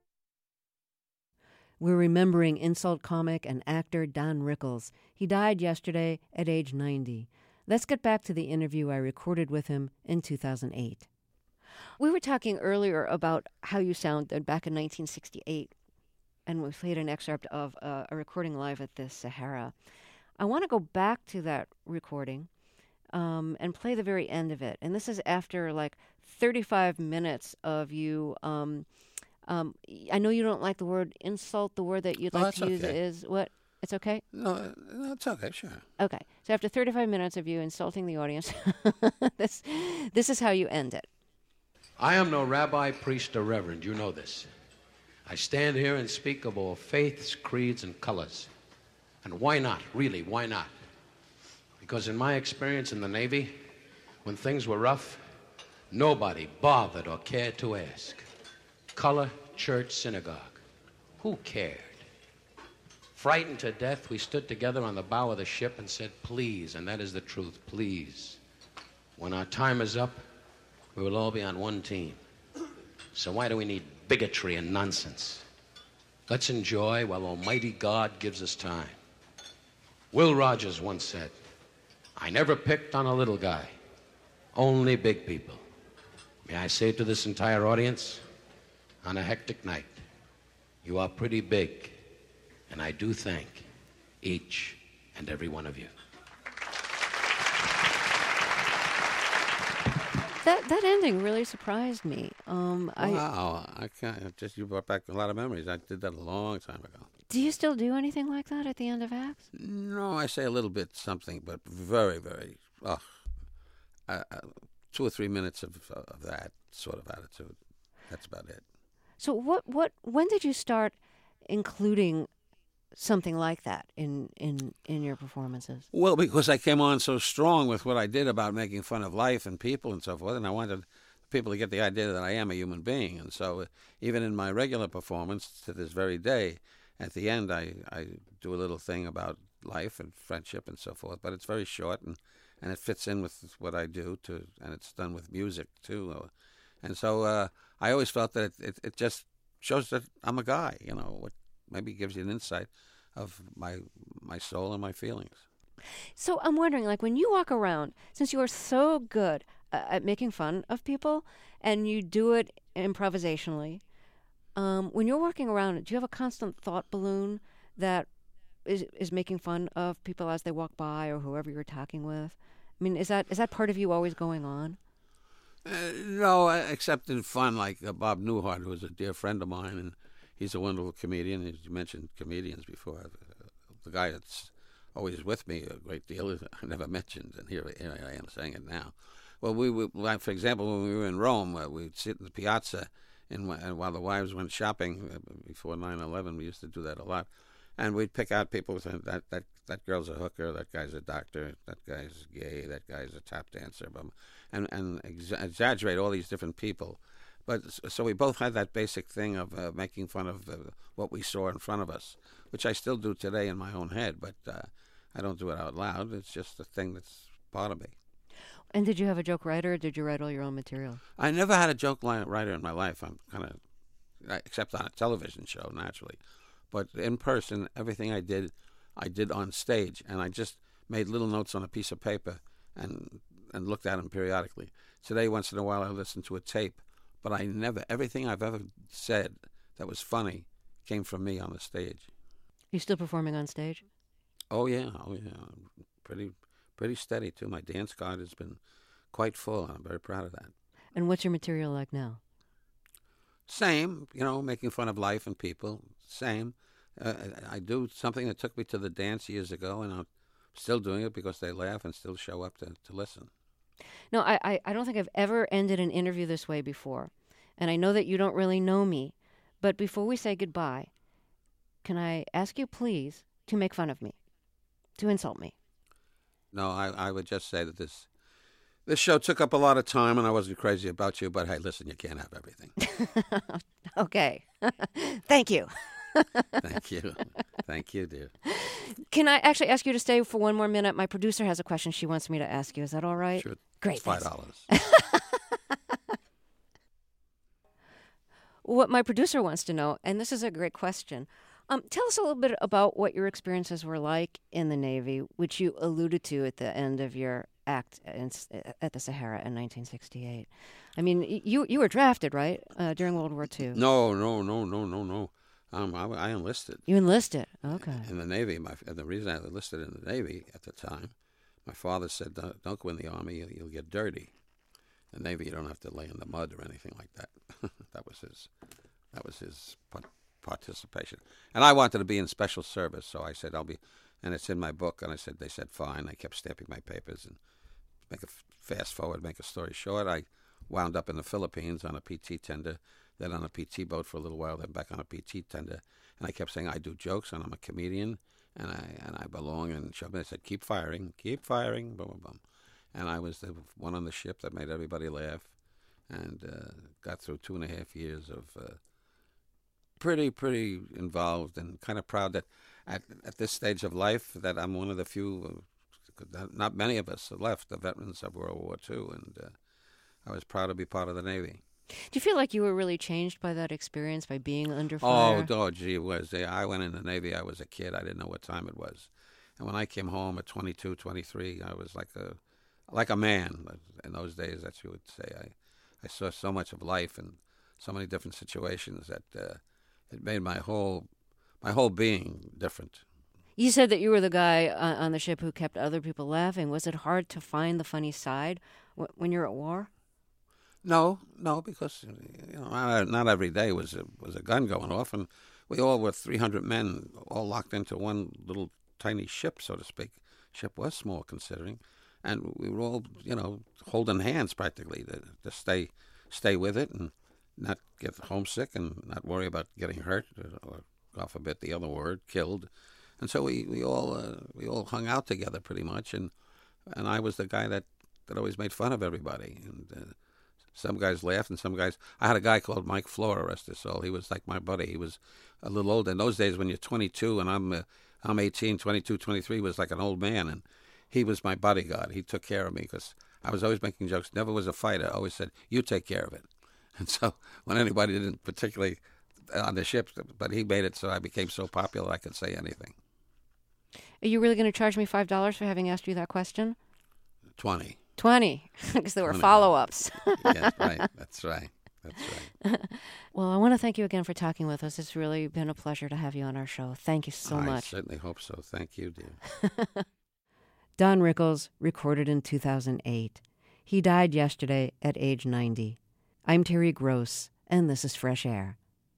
We're remembering insult comic and actor Don Rickles. He died yesterday at age ninety. Let's get back to the interview I recorded with him in two thousand eight. We were talking earlier about how you sounded back in nineteen sixty-eight, and we played an excerpt of uh, a recording live at the Sahara. I want to go back to that recording um, and play the very end of it. And this is after like thirty-five minutes of you. Um, um, I know you don't like the word insult. The word that you'd Oh, like that's to use okay. is what? It's okay? No, no, it's okay, sure. Okay. So after thirty-five minutes of you insulting the audience, this, this is how you end it. I am no rabbi, priest, or reverend. You know this. I stand here and speak of all faiths, creeds, and colors. And why not? Really, why not? Because in my experience in the Navy, when things were rough, nobody bothered or cared to ask. Color, church, synagogue. Who cared? Frightened to death, we stood together on the bow of the ship and said, please, and that is the truth, please. When our time is up, we will all be on one team. So why do we need bigotry and nonsense? Let's enjoy while Almighty God gives us time. Will Rogers once said, I never picked on a little guy, only big people. May I say to this entire audience, on a hectic night, you are pretty big, and I do thank each and every one of you. That that ending really surprised me. Um, I, Wow, I can't. Just you brought back a lot of memories. I did that a long time ago. do you still do anything like that at the end of acts? No, I say a little bit something, but very, very. Oh, uh, uh, two or three minutes of of that sort of attitude. That's about it. So what what when did you start including something like that in in in your performances? Well, because I came on so strong with what I did about making fun of life and people and so forth, and I wanted people to get the idea that I am a human being. And so uh, even in my regular performance to this very day, at the end I, I do a little thing about life and friendship and so forth, but it's very short and, and it fits in with what I do, to, and it's done with music too. And so uh, I always felt that it, it, it just shows that I'm a guy, you know, what maybe gives you an insight of my my soul and my feelings. So I'm wondering, like, when you walk around, since you are so good uh, at making fun of people and you do it improvisationally, um, when you're walking around, do you have a constant thought balloon that is is making fun of people as they walk by or whoever you're talking with? I mean, is that is that part of you always going on? Uh, no, uh, except in fun, like uh, Bob Newhart, who is a dear friend of mine, and he's a wonderful comedian. As you mentioned comedians before. Uh, the guy that's always with me a great deal, I never mentioned, and here, here I am saying it now. Well, we would, like, for example, when we were in Rome, uh, we'd sit in the piazza, and, and while the wives went shopping uh, before nine eleven, we used to do that a lot, and we'd pick out people with that that that girl's a hooker, that guy's a doctor, that guy's gay, that guy's a tap dancer, and and ex- exaggerate all these different people. But so we both had that basic thing of uh, making fun of uh, what we saw in front of us, which I still do today in my own head, but uh, I don't do it out loud. It's just a thing that's part of me. And did you have a joke writer, or did you write all your own material? I never had a joke line writer in my life. I'm kind of, except on a television show, naturally. But in person, everything I did, I did on stage, and I just made little notes on a piece of paper and and looked at them periodically. Today, once in a while, I listen to a tape. But I never, everything I've ever said that was funny came from me on the stage. You still performing on stage? Oh, yeah. Oh, yeah. Pretty pretty steady, too. My dance card has been quite full, and I'm very proud of that. And what's your material like now? Same, you know, making fun of life and people. Same. Uh, I do something that took me to the dance years ago, and I'm still doing it because they laugh and still show up to, to listen. No, I, I, I don't think I've ever ended an interview this way before. And I know that you don't really know me, But before we say goodbye, can I ask you, please, to make fun of me, to insult me? No, I, I would just say that this this show took up a lot of time, and I wasn't crazy about you, but hey, listen, you can't have everything. Okay. Thank you. Thank you. Thank you, dear. Can I actually ask you to stay for one more minute? My producer has a question she wants me to ask you. Is that all right? Sure. Great. It's five dollars. What my producer wants to know, and this is a great question, um, tell us a little bit about what your experiences were like in the Navy, which you alluded to at the end of your act in, at the Sahara in nineteen sixty-eight. I mean, you you were drafted, right, uh, during World War Two? No, no, no, no, no, no. Um, I, I enlisted. You enlisted? Okay. In the Navy. My, and the reason I enlisted in the Navy at the time, my father said, don't, don't go in the Army, you'll, you'll get dirty. In the Navy, you don't have to lay in the mud or anything like that. That was his that was his participation. And I wanted to be in special service, so I said, I'll be, and it's in my book, and I said, they said, fine. I kept stamping my papers, and make a fast forward, make a story short, I wound up in the Philippines on a P T tender, then on a P T boat for a little while, then back on a P T tender, and I kept saying, I do jokes, and I'm a comedian, and I and I belong, and I said, keep firing, keep firing, boom, boom, boom. And I was the one on the ship that made everybody laugh, and uh, got through two and a half years of uh, pretty, pretty involved, and kind of proud that at at this stage of life that I'm one of the few, uh, not many of us are left, the veterans of World War Two, and uh, I was proud to be part of the Navy. Do you feel like you were really changed by that experience, by being under Oh, fire? oh, gee whiz. I went in the Navy, I was a kid, I didn't know what time it was. And when I came home at twenty-two, twenty-three, I was like a like a man. In those days, that's what you would say. I, I saw so much of life and so many different situations that uh, it made my whole my whole being different. You said that you were the guy on, on the ship who kept other people laughing. Was it hard to find the funny side w- when you're at war? No, no, because you know not, not every day was a, was a gun going off, and we all were three hundred men, all locked into one little tiny ship, so to speak. Ship was small considering. And we were all, you know, holding hands practically to, to stay stay with it and not get homesick and not worry about getting hurt or, or God forbid the other word, killed. And so we, we all uh, we all hung out together pretty much. And and I was the guy that, that always made fun of everybody. And uh, some guys laughed and some guys... I had a guy called Mike Flora, rest his soul. He was like my buddy. He was a little older. In those days when you're twenty-two and I'm uh, I'm eighteen, twenty-two, twenty-three, was like an old man. And he was my bodyguard. He took care of me because I was always making jokes. Never was a fighter. I always said, you take care of it. And so when anybody didn't particularly on the ship, but he made it so I became so popular I could say anything. Are you really going to charge me five dollars for having asked you that question? Twenty. Twenty, because there were follow-ups. Yes, right. That's right. That's right. Well, I want to thank you again for talking with us. It's really been a pleasure to have you on our show. Thank you so I much. I certainly hope so. Thank you, dear. Don Rickles, recorded in two thousand eight. He died yesterday at age ninety. I'm Terry Gross, and this is Fresh Air.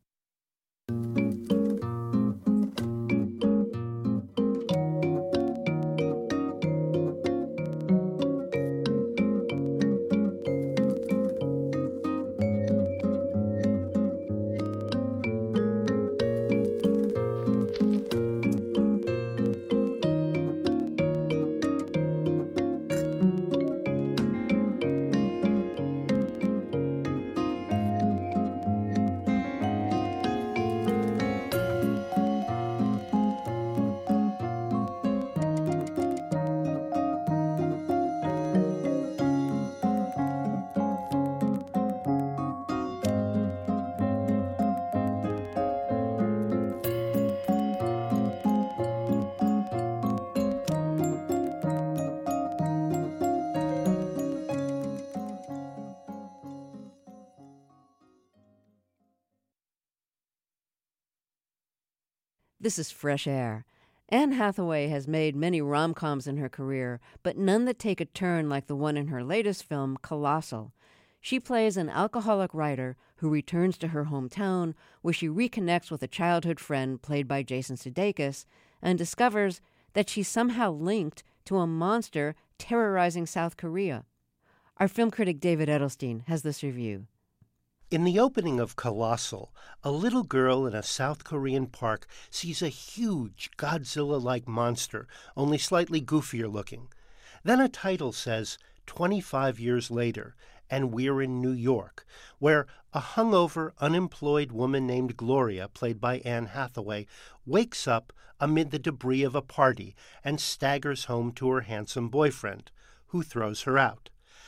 This is Fresh Air. Anne Hathaway has made many rom-coms in her career, but none that take a turn like the one in her latest film, Colossal. She plays an alcoholic writer who returns to her hometown, where she reconnects with a childhood friend played by Jason Sudeikis, and discovers that she's somehow linked to a monster terrorizing South Korea. Our film critic David Edelstein has this review. In the opening of Colossal, a little girl in a South Korean park sees a huge Godzilla-like monster, only slightly goofier looking. Then a title says, twenty-five years later, and we're in New York, where a hungover, unemployed woman named Gloria, played by Anne Hathaway, wakes up amid the debris of a party and staggers home to her handsome boyfriend, who throws her out.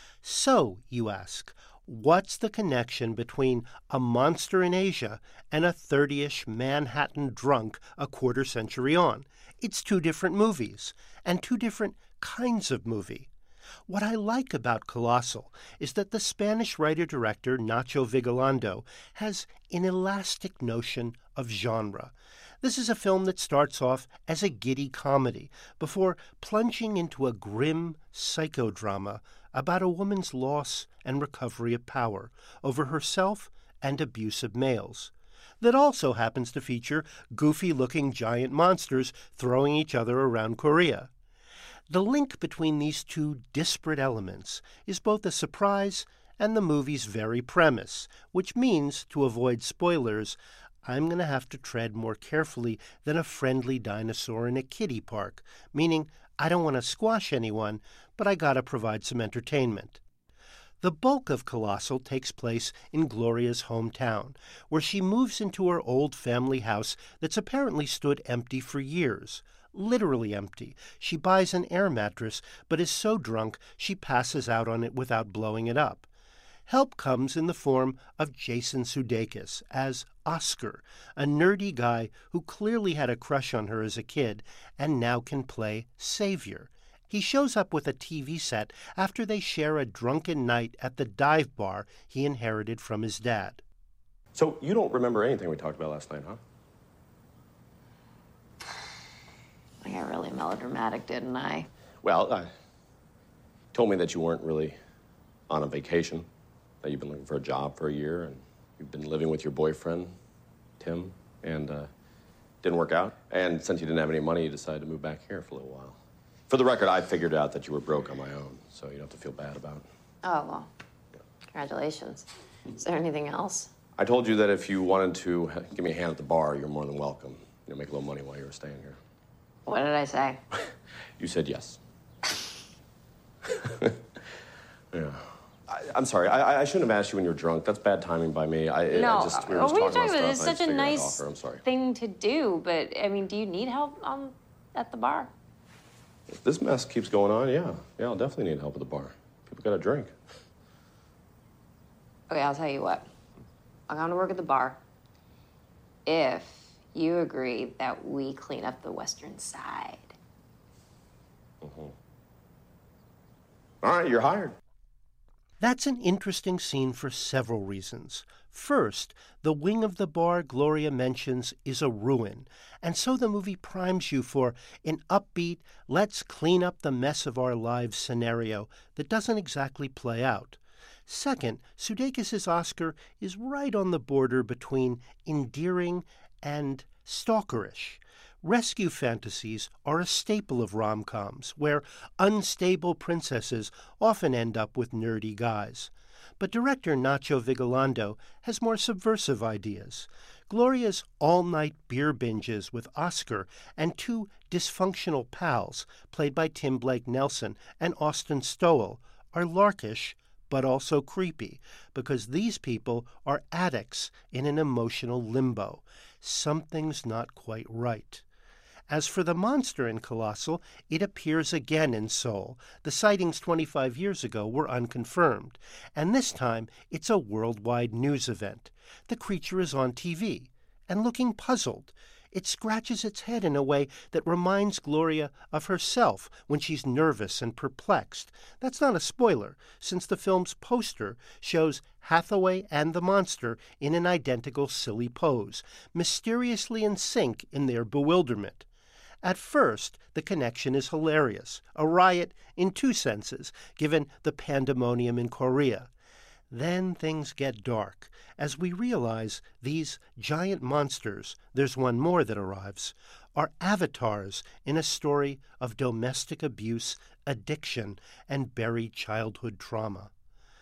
So, you ask, what's the connection between a monster in Asia and a thirty-ish Manhattan drunk a quarter century on? It's two different movies, and two different kinds of movie. What I like about Colossal is that the Spanish writer-director Nacho Vigalondo has an elastic notion of genre. This is a film that starts off as a giddy comedy before plunging into a grim psychodrama about a woman's loss and recovery of power over herself and abusive males, that also happens to feature goofy-looking giant monsters throwing each other around Korea. The link between these two disparate elements is both a surprise and the movie's very premise, which means, to avoid spoilers, I'm going to have to tread more carefully than a friendly dinosaur in a kiddie park, meaning I don't want to squash anyone, but I gotta provide some entertainment. The bulk of Colossal takes place in Gloria's hometown, where she moves into her old family house that's apparently stood empty for years. Literally empty. She buys an air mattress, but is so drunk she passes out on it without blowing it up. Help comes in the form of Jason Sudeikis as Oscar, a nerdy guy who clearly had a crush on her as a kid and now can play savior. He shows up with a T V set after they share a drunken night at the dive bar he inherited from his dad. So you don't remember anything we talked about last night, huh? I got really melodramatic, didn't I? Well, uh, told me that you weren't really on a vacation, that you've been looking for a job for a year, and you've been living with your boyfriend, Tim, and uh, didn't work out. And since you didn't have any money, you decided to move back here for a little while. For the record, I figured out that you were broke on my own, so you don't have to feel bad about it. Oh, well, congratulations. Is there anything else? I told you that if you wanted to give me a hand at the bar, you're more than welcome. You know, make a little money while you were staying here. What did I say? You said yes. Yeah. I, I'm sorry. I, I shouldn't have asked you when you were drunk. That's bad timing by me. I, no, I just, we were what just are you talking talking about? It's stuff, such a nice offer. I'm sorry. thing to do, but, I mean, do you need help um, at the bar? If this mess keeps going on, yeah. Yeah, I'll definitely need help at the bar. People got to drink. Okay, I'll tell you what. I'll come to work at the bar if you agree that we clean up the western side. Mm-hmm. All right, you're hired. That's an interesting scene for several reasons. First, the wing of the bar Gloria mentions is a ruin, and so the movie primes you for an upbeat, let's clean up the mess of our lives scenario that doesn't exactly play out. Second, Sudeikis' Oscar is right on the border between endearing and stalkerish. Rescue fantasies are a staple of rom-coms, where unstable princesses often end up with nerdy guys. But director Nacho Vigalondo has more subversive ideas. Gloria's all-night beer binges with Oscar and two dysfunctional pals, played by Tim Blake Nelson and Austin Stowell, are larkish but also creepy, because these people are addicts in an emotional limbo. Something's not quite right. As for the monster in Colossal, it appears again in Seoul. The sightings twenty-five years ago were unconfirmed, and this time it's a worldwide news event. The creature is on T V and looking puzzled. It scratches its head in a way that reminds Gloria of herself when she's nervous and perplexed. That's not a spoiler, since the film's poster shows Hathaway and the monster in an identical silly pose, mysteriously in sync in their bewilderment. At first, the connection is hilarious, a riot in two senses, given the pandemonium in Korea. Then things get dark, as we realize these giant monsters, there's one more that arrives, are avatars in a story of domestic abuse, addiction, and buried childhood trauma.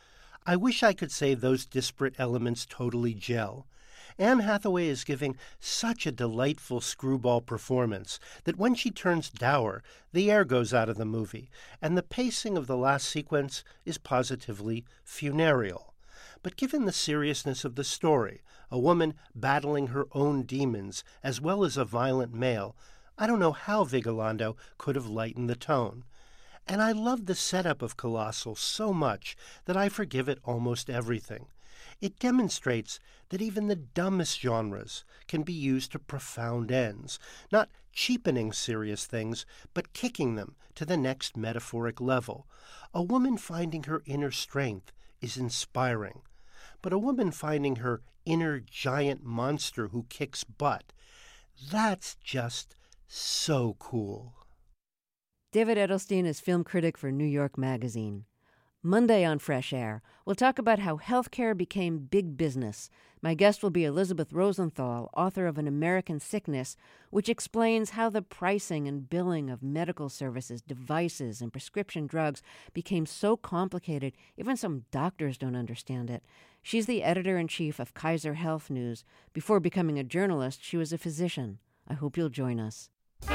I wish I could say those disparate elements totally gel. Anne Hathaway is giving such a delightful screwball performance that when she turns dour, the air goes out of the movie, and the pacing of the last sequence is positively funereal. But given the seriousness of the story, a woman battling her own demons as well as a violent male, I don't know how Vigalondo could have lightened the tone. And I love the setup of Colossal so much that I forgive it almost everything. It demonstrates that even the dumbest genres can be used to profound ends, not cheapening serious things, but kicking them to the next metaphoric level. A woman finding her inner strength is inspiring, but a woman finding her inner giant monster who kicks butt, that's just so cool. David Edelstein is film critic for New York Magazine. Monday on Fresh Air, we'll talk about how healthcare became big business. My guest will be Elizabeth Rosenthal, author of An American Sickness, which explains how the pricing and billing of medical services, devices, and prescription drugs became so complicated, even some doctors don't understand it. She's the editor-in-chief of Kaiser Health News. Before becoming a journalist, she was a physician. I hope you'll join us.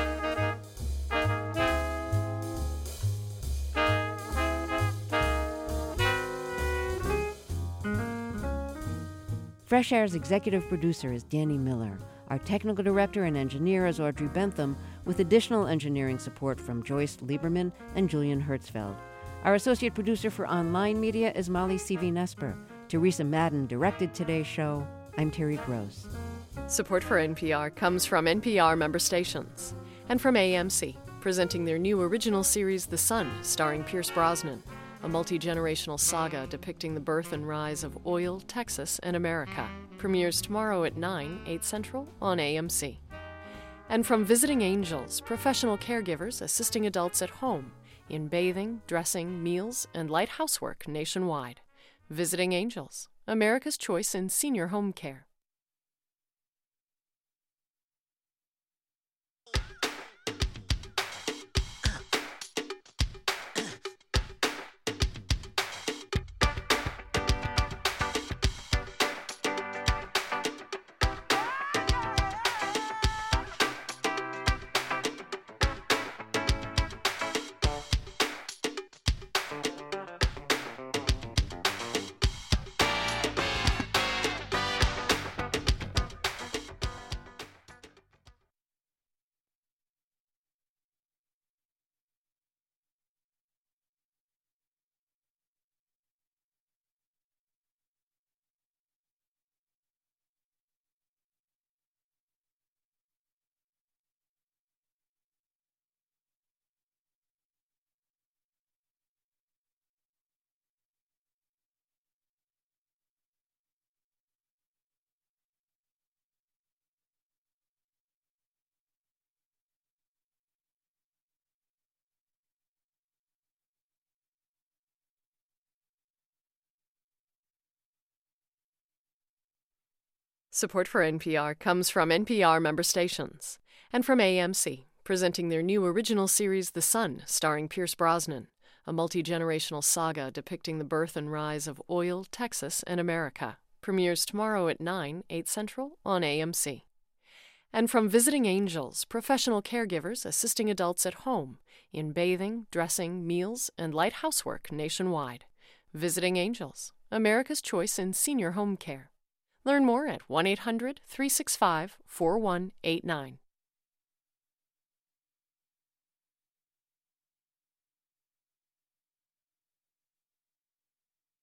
Fresh Air's executive producer is Danny Miller. Our technical director and engineer is Audrey Bentham, with additional engineering support from Joyce Lieberman and Julian Hertzfeld. Our associate producer for online media is Molly C V Nesper. Teresa Madden directed today's show. I'm Terry Gross. Support for N P R comes from N P R member stations and from A M C, presenting their new original series The Sun, starring Pierce Brosnan, a multi-generational saga depicting the birth and rise of oil, Texas, and America. Premieres tomorrow at nine, eight Central on A M C. And from Visiting Angels, professional caregivers assisting adults at home in bathing, dressing, meals, and light housework nationwide. Visiting Angels, America's choice in senior home care. Support for N P R comes from N P R member stations and from A M C, presenting their new original series The Sun, starring Pierce Brosnan, a multi-generational saga depicting the birth and rise of oil, Texas, and America. Premieres tomorrow at nine, eight Central on A M C. And from Visiting Angels, professional caregivers assisting adults at home in bathing, dressing, meals, and light housework nationwide. Visiting Angels, America's choice in senior home care. Learn more at one eight hundred, three six five, four one eight nine.